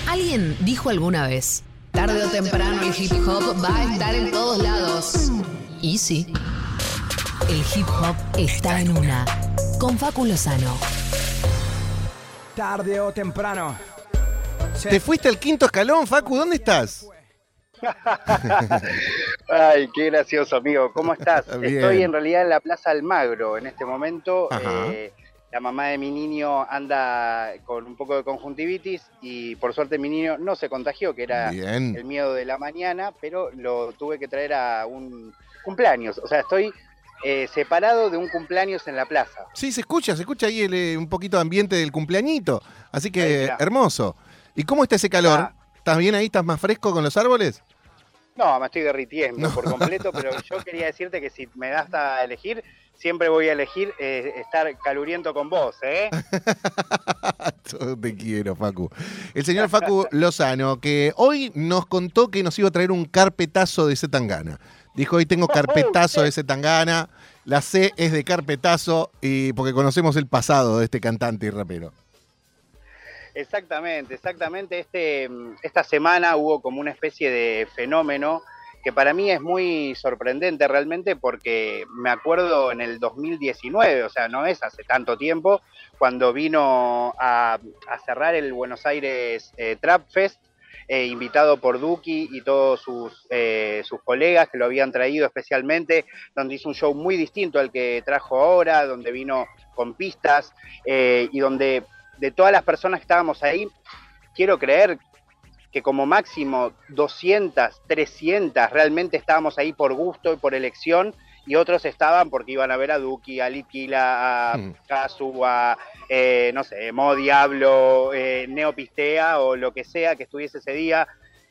Alguien dijo alguna vez, tarde o temprano el hip hop va a estar en todos lados. Y sí, el hip hop está en una. Con Facu Lozano. Tarde o temprano. ¿Te fuiste al quinto escalón, Facu? ¿Dónde estás? Ay, qué gracioso, amigo. ¿Cómo estás? Bien. Estoy en realidad en la Plaza Almagro en este momento. Ajá. La mamá de mi niño anda con un poco de conjuntivitis y por suerte mi niño no se contagió, que era Bien. el miedo de la mañana, pero lo tuve que traer a un cumpleaños. O sea, estoy separado de un cumpleaños en la plaza. Sí, se escucha ahí un poquito de ambiente del cumpleañito. Así Ahí, que, mirá. hermoso. ¿Y cómo está ese calor? Ah. ¿Estás bien ahí? ¿Estás más fresco con los árboles? No, me estoy derritiendo No. por completo, pero yo quería decirte que si me das a elegir, siempre voy a elegir estar caluriento con vos, ¿eh? Yo te quiero, Facu. El señor Facu Lozano, que hoy nos contó que nos iba a traer un carpetazo de Zetangana. Dijo, hoy tengo carpetazo de Zetangana. La C es de carpetazo, y porque conocemos el pasado de este cantante y rapero. Exactamente. Esta semana hubo como una especie de fenómeno que para mí es muy sorprendente realmente porque me acuerdo en el 2019, o sea, no es hace tanto tiempo, cuando vino a cerrar el Buenos Aires Trap Fest, invitado por Duki y todos sus colegas que lo habían traído especialmente, donde hizo un show muy distinto al que trajo ahora, donde vino con pistas y donde de todas las personas que estábamos ahí, quiero creer que como máximo 200, 300 realmente estábamos ahí por gusto y por elección, y otros estaban porque iban a ver a Duki, a Litquila, a Kazu, a no sé, Mo Diablo, Neopistea o lo que sea que estuviese ese día.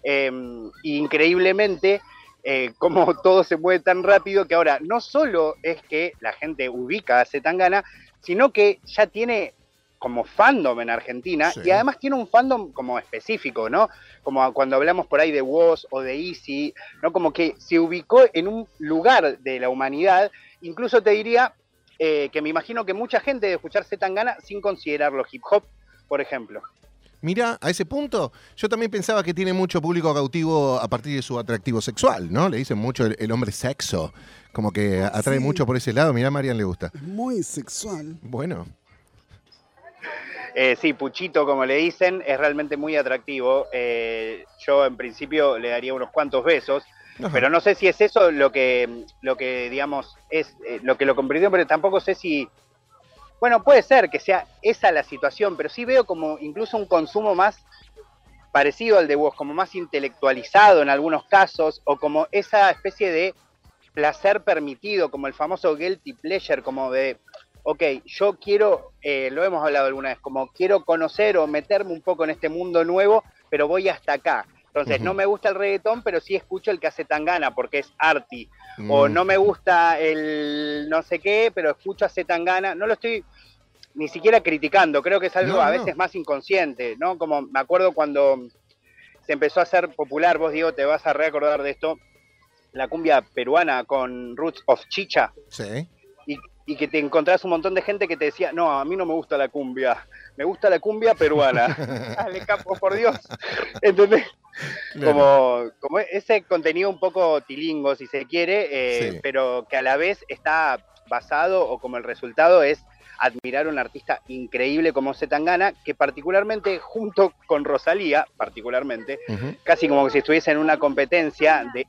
Increíblemente, como todo se mueve tan rápido que ahora no solo es que la gente ubica a Zetangana, sino que ya tiene como fandom en Argentina, Sí. y además tiene un fandom como específico, ¿no? Como cuando hablamos por ahí de Woz o de Easy, ¿no? Como que se ubicó en un lugar de la humanidad, incluso te diría que me imagino que mucha gente debe escuchar Zetangana sin considerarlo hip hop, por ejemplo. Mira, a ese punto, yo también pensaba que tiene mucho público cautivo a partir de su atractivo sexual, ¿no? Le dicen mucho el hombre sexo, como que atrae Sí. mucho por ese lado. Mirá, a Marian le gusta. Muy sexual. Bueno. Sí, Puchito, como le dicen, es realmente muy atractivo. Yo en principio le daría unos cuantos besos, Ajá. pero no sé si es eso lo que digamos, es lo que lo convirtió, pero tampoco sé si... Bueno, puede ser que sea esa la situación, pero sí veo como incluso un consumo más parecido al de vos, como más intelectualizado en algunos casos, o como esa especie de placer permitido, como el famoso guilty pleasure, como de, ok, yo quiero, lo hemos hablado alguna vez, como quiero conocer o meterme un poco en este mundo nuevo, pero voy hasta acá. Entonces, no me gusta el reggaetón, pero sí escucho el que hace Zetangana porque es arty. O no me gusta el no sé qué, pero escucho a Zetangana. No lo estoy ni siquiera criticando, creo que es algo No, a no. veces más inconsciente, ¿no? Como me acuerdo cuando se empezó a hacer popular, vos, Diego, te vas a recordar de esto, la cumbia peruana con Roots of Chicha, Sí. y que te encontrás un montón de gente que te decía, no, a mí no me gusta la cumbia, me gusta la cumbia peruana. Dale, capo, por Dios. ¿Entendés? Claro. Como ese contenido un poco tilingo, si se quiere, Sí. pero que a la vez está basado, o como el resultado es admirar a un artista increíble como Zetangana, que particularmente junto con Rosalía, particularmente, Ujú. casi como si estuviese en una competencia de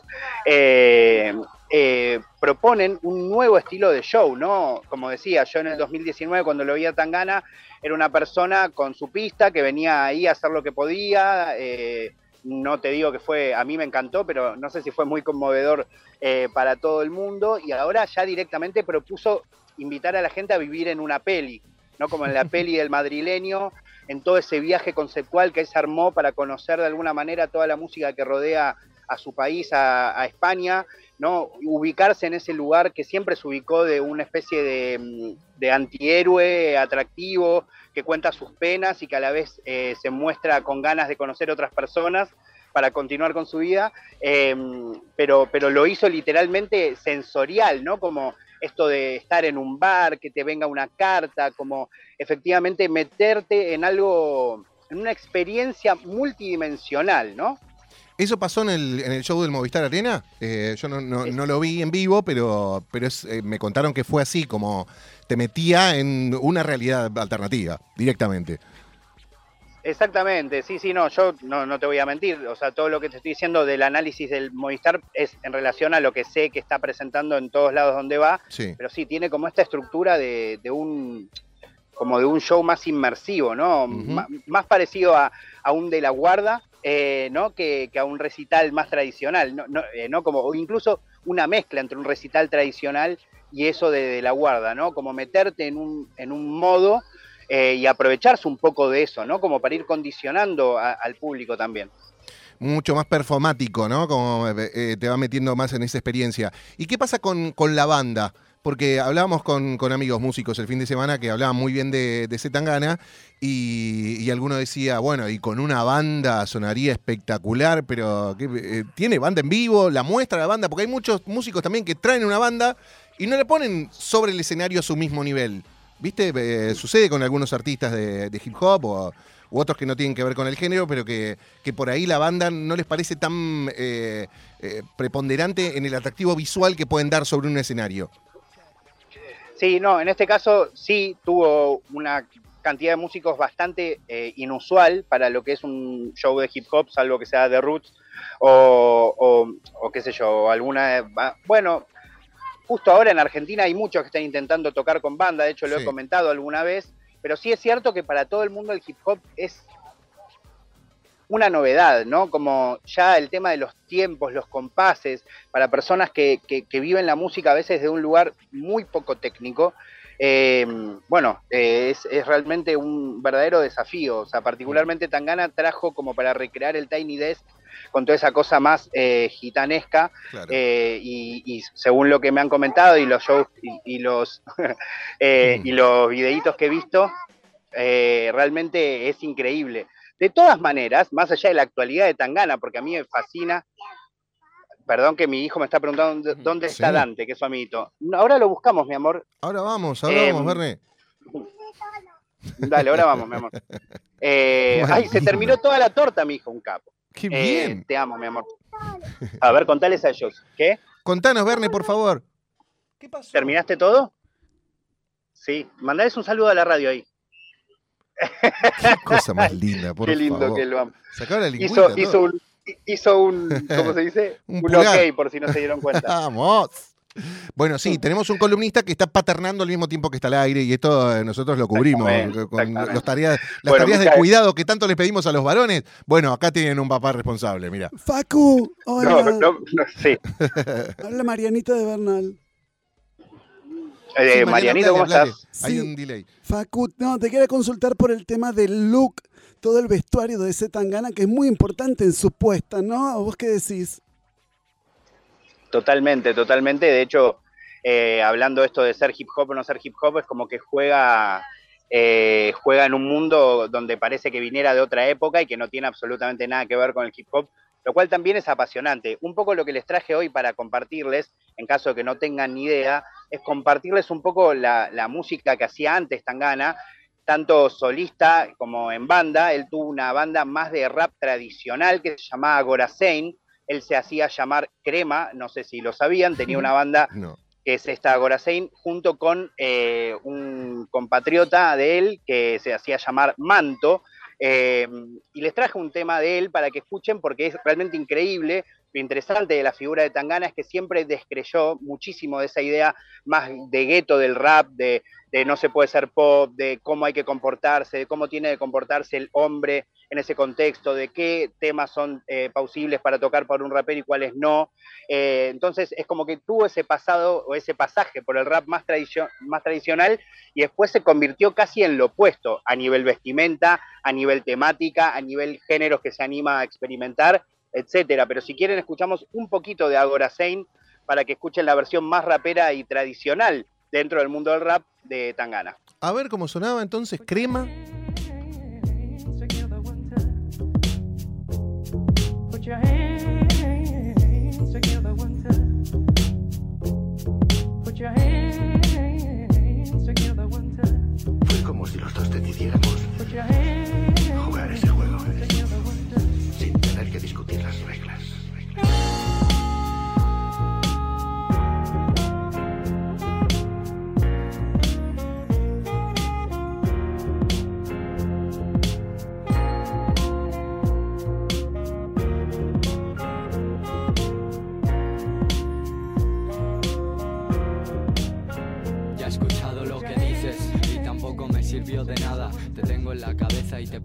proponen un nuevo estilo de show, ¿no? Como decía, yo en el 2019 cuando lo vi a Tangana, era una persona con su pista que venía ahí a hacer lo que podía, no te digo que fue, a mí me encantó, pero no sé si fue muy conmovedor para todo el mundo, y ahora ya directamente propuso invitar a la gente a vivir en una peli, ¿no? Como en la peli del madrileño, en todo ese viaje conceptual que él se armó para conocer de alguna manera toda la música que rodea a su país, a España, ¿no? Ubicarse en ese lugar que siempre se ubicó de una especie de antihéroe atractivo, que cuenta sus penas y que a la vez se muestra con ganas de conocer otras personas para continuar con su vida, pero lo hizo literalmente sensorial, ¿no? Como esto de estar en un bar, que te venga una carta, como efectivamente meterte en algo una experiencia multidimensional, ¿no? ¿Eso pasó en el show del Movistar Arena? Yo no lo vi en vivo, pero me contaron que fue así, como te metía en una realidad alternativa, directamente. Exactamente, sí, no, yo no te voy a mentir, o sea, todo lo que te estoy diciendo del análisis del Movistar es en relación a lo que sé que está presentando en todos lados donde va, Sí. pero sí, tiene como esta estructura de un show más inmersivo, ¿no? Uh-huh. Más parecido a un De la Guarda, ¿no? Que a un recital más tradicional, ¿no? Como, o incluso una mezcla entre un recital tradicional y eso de La Guarda, ¿no? Como meterte en un modo y aprovecharse un poco de eso, ¿no? Como para ir condicionando al público también. Mucho más performático, ¿no? Como te va metiendo más en esa experiencia. ¿Y qué pasa con la banda? Porque hablábamos con amigos músicos el fin de semana que hablaban muy bien de Zetangana y alguno decía, bueno, y con una banda sonaría espectacular, pero ¿tiene banda en vivo? ¿La muestra la banda? Porque hay muchos músicos también que traen una banda y no le ponen sobre el escenario a su mismo nivel. ¿Viste? Sucede con algunos artistas de hip hop u otros que no tienen que ver con el género, pero que por ahí la banda no les parece tan preponderante en el atractivo visual que pueden dar sobre un escenario. Sí, no, en este caso sí tuvo una cantidad de músicos bastante inusual para lo que es un show de hip hop, salvo que sea The Roots o qué sé yo, alguna... Bueno, justo ahora en Argentina hay muchos que están intentando tocar con banda, de hecho lo he comentado alguna vez, pero sí es cierto que para todo el mundo el hip hop es una novedad, ¿no? Como ya el tema de los tiempos, los compases, para personas que viven la música a veces de un lugar muy poco técnico, es realmente un verdadero desafío. O sea, particularmente Tangana trajo como para recrear el Tiny Desk con toda esa cosa más gitanesca, claro. Y según lo que me han comentado y los shows y los videitos que he visto, realmente es increíble. De todas maneras, más allá de la actualidad de Tangana, porque a mí me fascina, perdón que mi hijo me está preguntando dónde está Dante, que es su amiguito. Ahora lo buscamos, mi amor. Ahora vamos, Verne. Dale, ahora vamos, mi amor. Se terminó toda la torta, mi hijo, un capo. ¡Qué bien! Te amo, mi amor. A ver, contales a ellos. ¿Qué? Contanos, Verne, por favor. ¿Qué pasó? ¿Terminaste todo? Sí, mandales un saludo a la radio ahí. Qué cosa más linda, por favor. Qué lindo favor. que lo amo. Sacaba la lingüita, hizo un, ¿cómo se dice? un ok, por si no se dieron cuenta. ¡Vamos! Bueno, sí, tenemos un columnista que está paternando al mismo tiempo que está al aire y esto nosotros lo cubrimos con las tareas de cuidado que tanto les pedimos a los varones. Bueno, acá tienen un papá responsable, mira. Facu, hola. No, sí. Habla Marianita de Bernal. Sí, Marianito, ¿cómo estás? Hay Sí. un delay. Facu, no, te quería consultar por el tema del look, todo el vestuario de Zetangana, que es muy importante en su puesta, ¿no? ¿Vos qué decís? Totalmente. De hecho, hablando esto de ser hip hop o no ser hip hop, es como que juega en un mundo donde parece que viniera de otra época y que no tiene absolutamente nada que ver con el hip hop, lo cual también es apasionante. Un poco lo que les traje hoy para compartirles, en caso de que no tengan ni idea, es compartirles un poco la música que hacía antes Tangana, tanto solista como en banda. Él tuvo una banda más de rap tradicional que se llamaba Gorazain. Él se hacía llamar Crema, no sé si lo sabían, tenía una banda que es esta Gorazain, junto con un compatriota de él que se hacía llamar Manto. Y les traje un tema de él para que escuchen porque es realmente increíble. Lo interesante de la figura de Tangana es que siempre descreyó muchísimo de esa idea más de gueto del rap, de no se puede ser pop, de cómo hay que comportarse, de cómo tiene que comportarse el hombre en ese contexto, de qué temas son plausibles para tocar por un rapero y cuáles no. Entonces es como que tuvo ese pasado o ese pasaje por el rap más tradicional y después se convirtió casi en lo opuesto a nivel vestimenta, a nivel temática, a nivel géneros que se anima a experimentar, etcétera. Pero si quieren escuchamos un poquito de Gorazain para que escuchen la versión más rapera y tradicional dentro del mundo del rap de Tangana. A ver cómo sonaba entonces Crema. Fue como si los dos decidiéramos jugar ese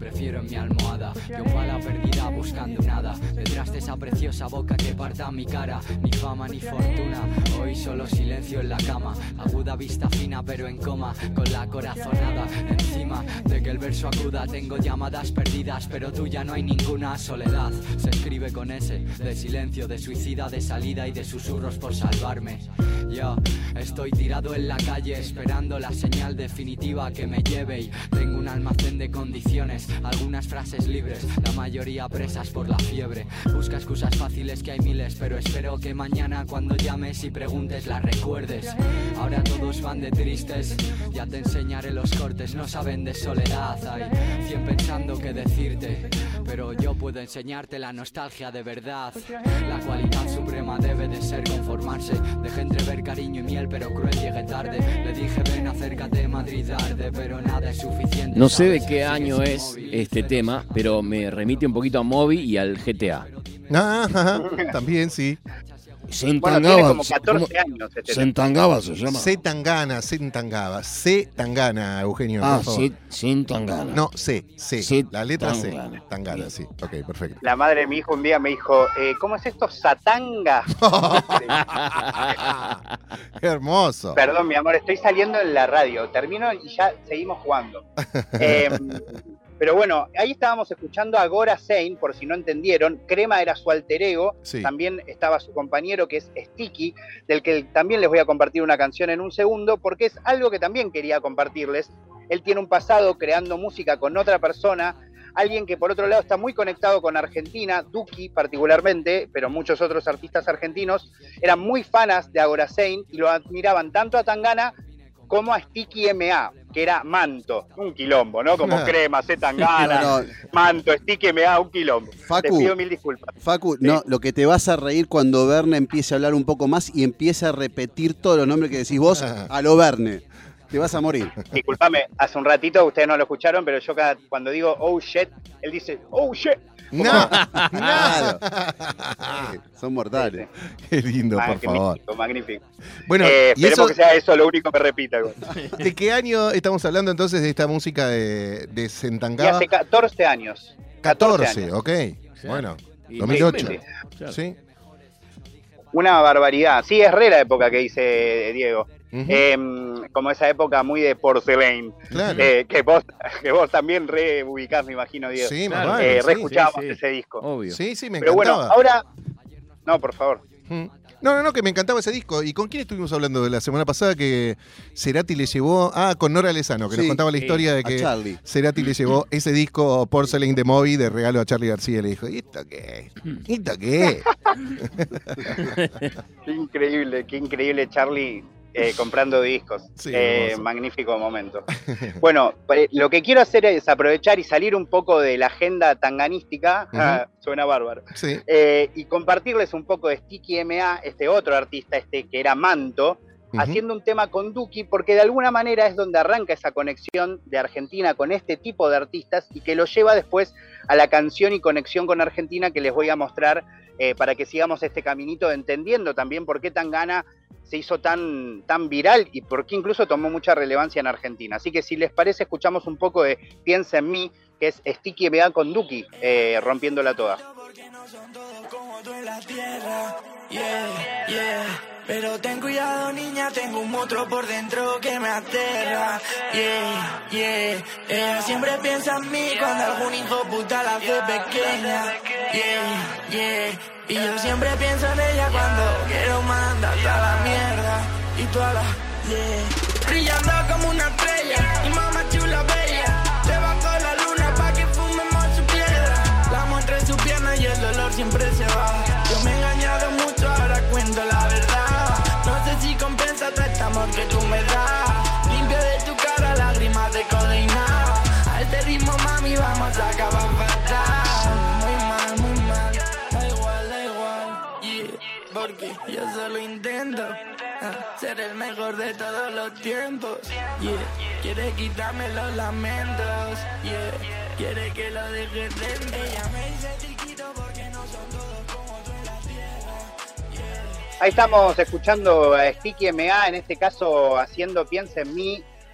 prefiero en mi almohada. Yo bala perdida buscando nada, detrás de esa preciosa boca que parta mi cara. Ni fama ni fortuna, hoy solo silencio en la cama. Aguda vista fina pero en coma, con la corazonada encima de que el verso acuda. Tengo llamadas perdidas pero tuya no hay ninguna. Soledad se escribe con S, de silencio, de suicida, de salida y de susurros por salvarme. Yo estoy tirado en la calle esperando la señal definitiva que me lleve. Y tengo un almacén de condiciones, algunas frases libres, la mayoría presas por la fiebre. Busca excusas fáciles que hay miles, pero espero que mañana cuando llames y preguntes las recuerdes. Ahora todos van de tristes, ya te enseñaré los cortes. No saben de soledad, hay 100 pensando qué decirte, pero yo puedo enseñarte la nostalgia de verdad. La cualidad suprema debe de ser conformarse. Dejé entrever cariño y miel pero cruel llegué tarde. Le dije ven acércate Madrid arde, pero nada es suficiente. No sé de qué año es este tema, pero me remite un poquito a Moby y al GTA. También sí. Bueno, tiene como 14 años. Sentangaba se llama. C Tangana, Eugenio. Ah, por favor. Sentangana. No, C. La letra Tangana. C. Tangana, sí. Ok, perfecto. La madre de mi hijo un día me dijo, ¿cómo es esto? Satanga. Qué hermoso. Perdón, mi amor, estoy saliendo en la radio. Termino y ya seguimos jugando. Pero bueno, ahí estábamos escuchando a Gora Zane, por si no entendieron. Crema era su alter ego. Sí. También estaba su compañero, que es Sticky, del que también les voy a compartir una canción en un segundo, porque es algo que también quería compartirles. Él tiene un pasado creando música con otra persona, alguien que por otro lado está muy conectado con Argentina, Duki particularmente, pero muchos otros artistas argentinos eran muy fanas de Agora Zane y lo admiraban tanto a Tangana como a Sticky MA, que era Manto, un quilombo, ¿no? Como Crema, C Tangana, Manto, Sticky MA, un quilombo. Te pido mil disculpas. Facu, no, lo que te vas a reír cuando Verne empiece a hablar un poco más y empiece a repetir todos los nombres que decís vos a lo Verne. Te vas a morir. Disculpame, hace un ratito ustedes no lo escucharon, pero yo cuando digo oh shit, él dice oh shit. No. Son mortales. Qué lindo, por favor. Magnífico. Bueno, y esperemos que sea eso lo único que repita. ¿De qué año estamos hablando entonces de esta música de Sentangaba? Y hace 14 años. 14, ok. Bueno, 2008. Sí. Una barbaridad. Sí, es re la época que dice Diego. Como esa época muy de Porcelain. Claro. Que vos también re ubicás, me imagino, Diego. Sí, claro. Re escuchábamos ese disco. Obvio. Sí, me Pero encantaba. bueno, ahora... No, por favor. No, que me encantaba ese disco. ¿Y con quién estuvimos hablando la semana pasada que Cerati le llevó? Con Nora Lezano, que nos contaba la historia de que Cerati le llevó ese disco Porcelain de Moby de regalo a Charly García. Y le dijo, ¿y esto qué? Qué increíble Charly comprando discos. Sí, magnífico momento. Bueno, lo que quiero hacer es aprovechar y salir un poco de la agenda tanganística, suena bárbaro, sí. Y compartirles un poco de Sticky MA, este otro artista que era Manto, haciendo un tema con Duki, porque de alguna manera es donde arranca esa conexión de Argentina con este tipo de artistas y que lo lleva después a la canción y conexión con Argentina que les voy a mostrar para que sigamos este caminito entendiendo también por qué Tangana se hizo tan viral y por qué incluso tomó mucha relevancia en Argentina. Así que si les parece, escuchamos un poco de Piensa en mí, que es Sticky MA con Duki, rompiéndola toda. Pero ten cuidado, niña, tengo un monstruo por dentro que me aterra. Ella siempre piensa en mí cuando algún hijo puta la hace pequeña. Y yo siempre pienso en ella cuando quiero mandar a la mierda. Y toda la brillando como una estrella, y mamá chula bella, debajo la luna pa' que fumemos su piedra. La amo entre sus piernas y el dolor siempre se va. Yo me he engañado mucho, ahora cuento la verdad. No sé si compensa todo este amor que tú me das. Limpio de tu cara lágrimas de codeína. A este ritmo, mami, vamos a acabar fatal. Muy mal, da igual, yeah. Porque yo solo intento ser el mejor de todos los tiempos, yeah. Quiere quitarme los lamentos, yeah. Quiere que lo deje dentro. Ella me dice chiquito porque no son todos como tú en la tierra, yeah. Ahí estamos escuchando a Sticky MA, en este caso haciendo Piensa en mí.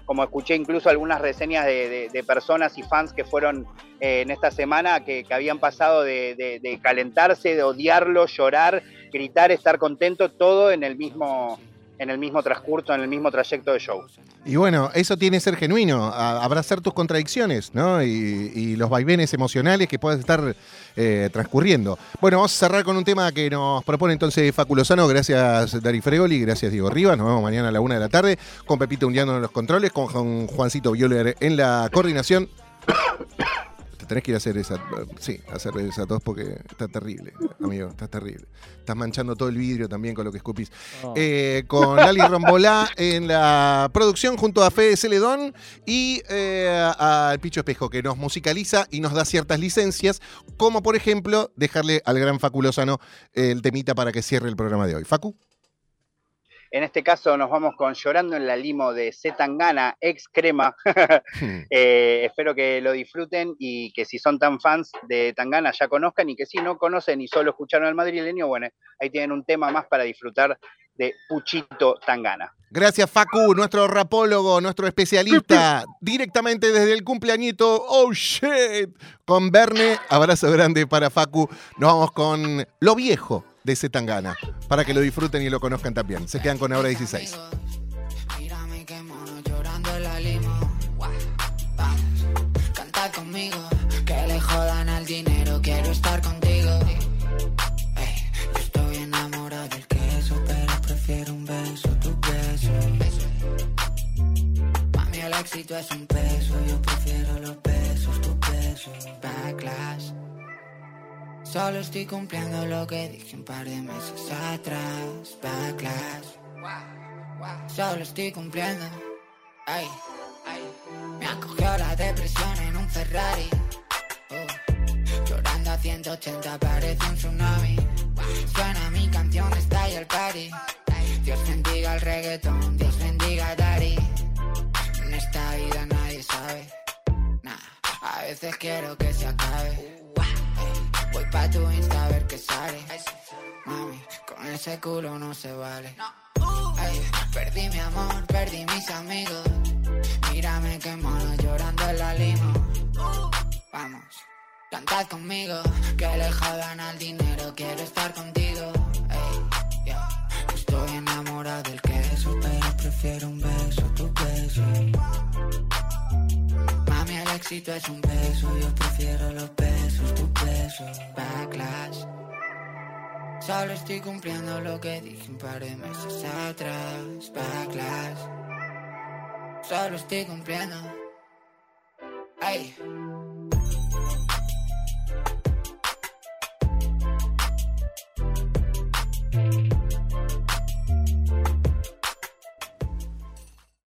como escuché incluso algunas reseñas de personas y fans que fueron en esta semana, que habían pasado de calentarse, de odiarlo, llorar, gritar, estar contento, todo en el mismo transcurso, en el mismo trayecto de show. Y bueno, eso tiene que ser genuino, abrazar tus contradicciones, ¿no? Y los vaivenes emocionales que puedas estar transcurriendo. Bueno, vamos a cerrar con un tema que nos propone entonces Facu Lozano. Gracias Dari Fregoli, gracias Diego Rivas. Nos vemos mañana a la 1 de la tarde con Pepito Undiano en los controles, con Juancito Violer en la coordinación. Tenés que ir a hacer esa tos porque está terrible, amigo, está terrible. Estás manchando todo el vidrio también con lo que escupís. Oh. Con Lali Rombolá en la producción junto a Fede Celedón y al Picho Espejo, que nos musicaliza y nos da ciertas licencias, como por ejemplo dejarle al gran Facu Lozano el temita para que cierre el programa de hoy. Facu. En este caso nos vamos con Llorando en la Limo de C. Tangana, ex Crema. Espero que lo disfruten y que si son tan fans de Tangana ya conozcan, y que si no conocen y solo escucharon al madrileño, bueno, ahí tienen un tema más para disfrutar de Puchito Tangana. Gracias Facu, nuestro rapólogo, nuestro especialista, directamente desde el cumpleañito, oh shit, con Verne. Abrazo grande para Facu. Nos vamos con Lo Viejo de C. Tangana, para que lo disfruten y lo conozcan también. Se quedan con Ahora 16. Mírame qué mono llorando en la limo. Canta conmigo, que le jodan al dinero, quiero estar contigo. Yo estoy enamorado del queso, pero prefiero un beso, tu beso. Mami, el éxito es un peso, yo prefiero los besos, tus besos. Backlash. Solo estoy cumpliendo lo que dije un par de meses atrás. Backlash. Solo estoy cumpliendo. Ay. Me acogió la depresión en un Ferrari. Llorando a 180 parece un tsunami. Suena mi canción, está ahí el party. Dios bendiga el reggaetón, Dios bendiga a Daddy. En esta vida nadie sabe. A veces quiero que se acabe. Voy pa' tu Insta a ver qué sale. Mami, con ese culo no se vale. Perdí mi amor, perdí mis amigos. Mírame qué mono llorando en la limo. Vamos, cantad conmigo, que le jodan al dinero, quiero estar contigo. Estoy enamorado del queso, pero prefiero un beso, tu beso. Mami, el éxito es un beso, yo prefiero los besos, tus besos. Backlash. Solo estoy cumpliendo lo que dije un par de meses atrás. Backlash. Solo estoy cumpliendo. Ay.